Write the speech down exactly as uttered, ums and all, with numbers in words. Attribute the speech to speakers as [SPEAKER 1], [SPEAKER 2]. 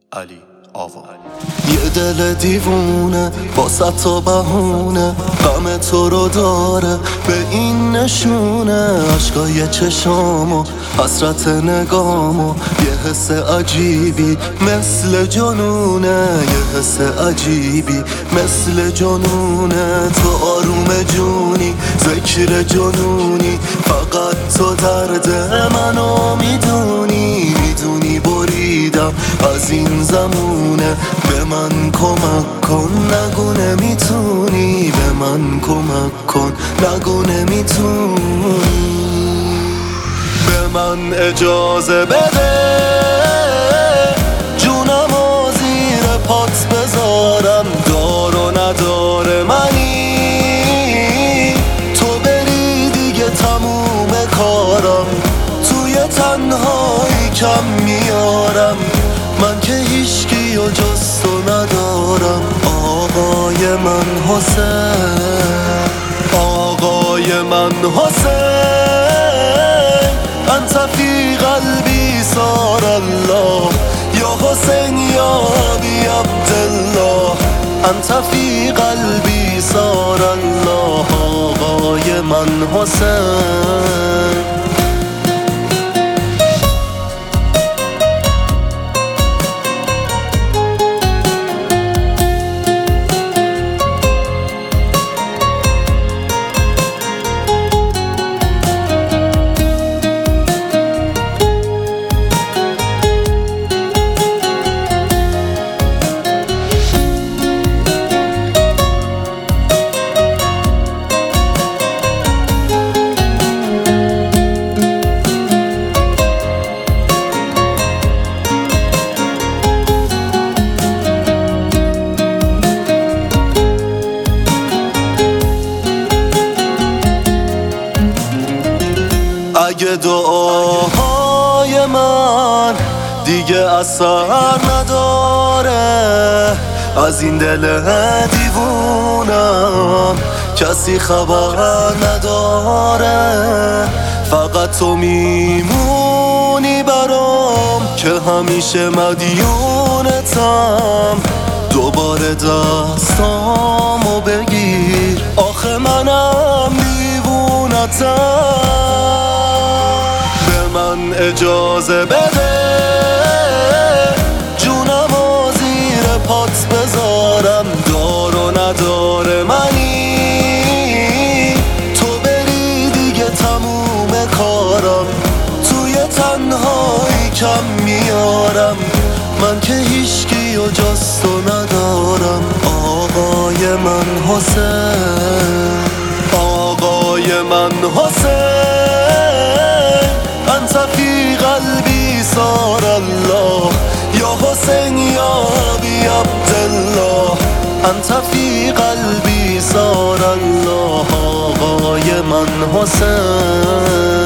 [SPEAKER 1] علی آوا.
[SPEAKER 2] یه دل دیوونه با صد تا بهونه غم تو رو داره به این نشونه، عشقای چشامو حسرت نگامو یه حس عجیبی مثل جنونه، یه حس عجیبی مثل جنونه. تو آروم جونی ذکر جنونی، فقط تو درد منو میدونی، میدونی بریدم از این زمونه. به من کمک کن نگو نمیتونی، به من کمک کن نگو نمیتونی. به من اجازه بده جونمو زیر پات بذارم، دار و ندار منی، تو بری دیگه تموم کارم، توی تنهایی کم میارم، من که هیچکی و جز تو ندارم. آقای من حسین، آقای من حسین، انت فی قلبی صار الله، یا حسین یا ابی عبدالله، انت فی قلبی صار الله. آقای من حسین. اگه دعاهای من دیگه اثر نداره، از این دل دیوونم کسی خبر نداره، فقط تو میمونی برام که همیشه مدیونتم. دوباره دستامو بگیر آخه منم دیوونتم. من اجازه بده جونمو زیر پات بذارم، دار و ندار منی، تو بری دیگه تموم کارم، توی تنهایی کم میارم، من که هیچکی و جز تو ندارم. آقای من حسین، آقای من حسین، انت فی قلبی صار الله، یا حسین یا ابی عبدالله، انت فی قلبی صار الله. آقای من حسین.